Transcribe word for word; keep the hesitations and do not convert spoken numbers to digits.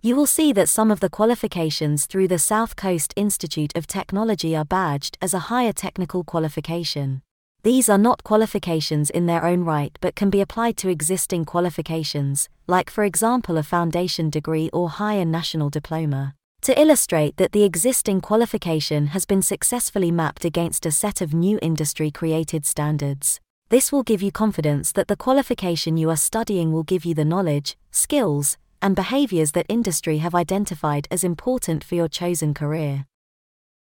You will see that some of the qualifications through the South Coast Institute of Technology are badged as a higher technical qualification. These are not qualifications in their own right but can be applied to existing qualifications, like for example a foundation degree or higher national diploma, to illustrate that the existing qualification has been successfully mapped against a set of new industry-created standards. This will give you confidence that the qualification you are studying will give you the knowledge, skills, and behaviors that industry have identified as important for your chosen career.